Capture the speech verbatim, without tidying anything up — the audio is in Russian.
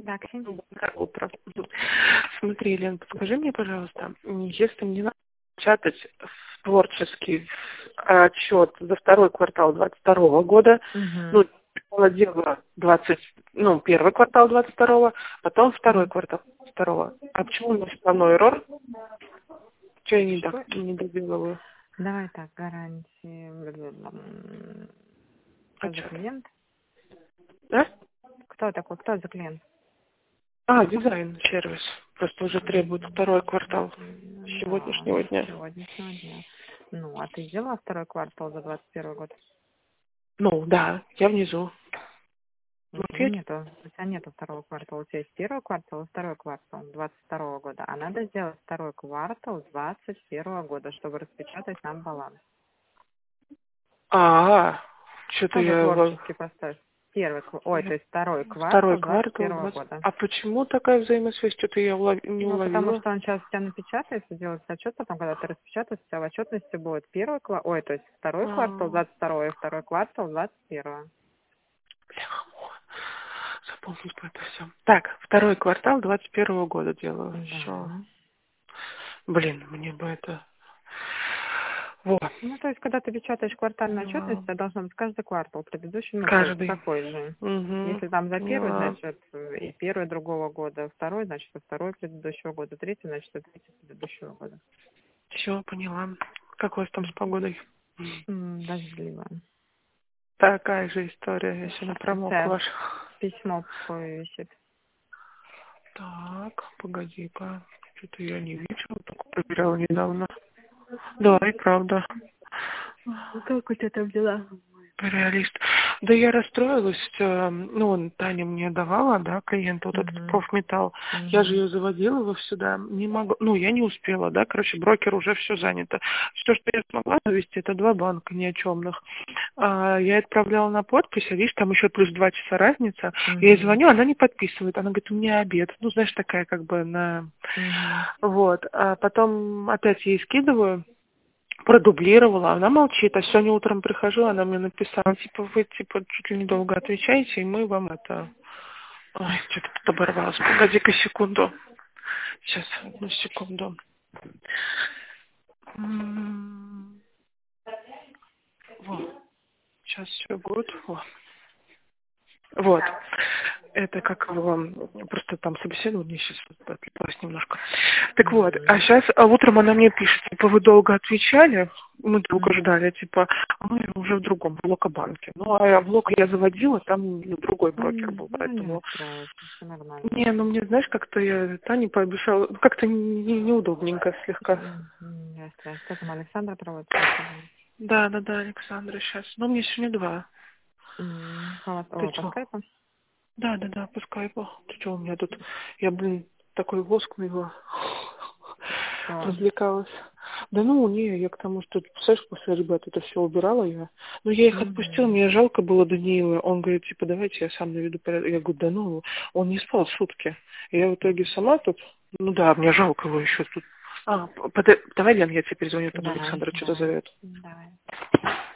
Да, Ксения. Доброе утро. Смотри, Лен, подскажи мне, пожалуйста, если мне надо печатать в творческий отчет за второй квартал двадцать второго года, Угу. ну, было дело двадцать, ну, первый квартал двадцать второго, потом второй квартал двадцать второго. А почему у меня все равно эррор? Что я не, Что? так, не доделываю? Давай так, гарантии. М, Кто за Отчет. клиент? Да? Кто такой? Кто за клиент? А, дизайн сервис. Просто уже требует М, второй квартал м, с Да, сегодняшнего дня. сегодняшнего дня. Ну, а ты сделала второй квартал за двадцать первый год? Ну, да, я внизу. У тебя Смотреть? нету, у тебя нету второго квартала. У тебя есть первый квартал и второй квартал двадцать второго года. А надо сделать второй квартал двадцать первого года, чтобы распечатать нам баланс. А, что-то Тоже я его... творчески поставь. Первый, кв- ой, то есть второй Второй квартал двадцать квартал первого двадцать. года. А почему такая взаимосвязь? Что-то я улов- не Ну, потому уловила. что он сейчас у тебя напечатается, делается отчет, потом, когда ты распечатаешь, у тебя в отчетности будет первый квартал, ой, то есть второй квартал А, двадцать второго и второй квартал двадцать первого. бляха-муха. Запомнить бы это все. Так, второй квартал двадцать первого года делаю. Да. Все. Блин, мне бы это... Вот. Ну, то есть, когда ты печатаешь квартальную отчетность, Поняла. это должно быть каждый квартал предыдущий, ну, то есть Каждый. такой же. Угу. Если там за первый, Поняла. значит, и первый другого года, второй, значит, и второй предыдущего года, третий, значит, и третий предыдущего года. Все, поняла. Как у вас там с погодой? М, Дождливо. Такая же история. Я сегодня У тебя промокла. письмо какое висит. Так, погоди-ка. Что-то я не видела, только проверяла недавно. Да, и правда. Ну, как у тебя там дела? Реалист. Да я расстроилась, э, ну, он, Таня мне давала, да, клиента вот этот Угу. профметалл. Я же Угу. ее заводила его сюда, не могу, ну, я не успела, да, короче, брокер уже все занято. Все, что я смогла завести, это два банка ни о чёмных. А, я отправляла на подпись, а видишь, там еще плюс два часа разница. Я ей Угу. звоню, она не подписывает, она говорит, у меня обед. Ну, знаешь, такая как бы на... Угу. Вот, а потом опять ей скидываю, продублировала, она молчит, а сегодня утром прихожу, она мне написала, типа, вы, типа, чуть ли недолго отвечаете, и мы вам это... Ой, что-то тут оборвалось. Погоди-ка секунду. Сейчас, одну секунду. М, Вот, сейчас все будет. Во. Вот. Это как его, просто там собеседование сейчас отвлеклась немножко. Так вот, а Угу. сейчас утром она мне пишет, типа, вы долго отвечали, мы долго Угу. ждали, типа, а мы уже в другом, в Блокобанке. Ну, а блок я заводила, там другой брокер был, Ну, не поэтому... расстраивайся, все нормально. Не, ну мне, знаешь, как-то я Тане пообещала, ну, как-то не- неудобненько слегка. М, м, Не расстраивайся. Кто там, Александра проводит собеседование? Да, да, да, Александра, сейчас. Ну, мне сегодня два. М, По, вас- Ты о, по чё? скайпу? Да, да, да, по скайпу. Ты что, у меня тут... Я, блин, такой воск на его Что? развлекалась. Да ну, не, я к тому, что, представляешь, после ребят это все убирала я. Ну, я их отпустила, Угу. мне жалко было Даниила. Он говорит, типа, давайте я сам наведу порядок. Я говорю, да ну, он не спал сутки. И я в итоге сама тут, ну да, мне жалко его еще тут. А, под... давай, Лен, я тебе перезвоню, там Давай, Александра что-то давай, зовет. давай.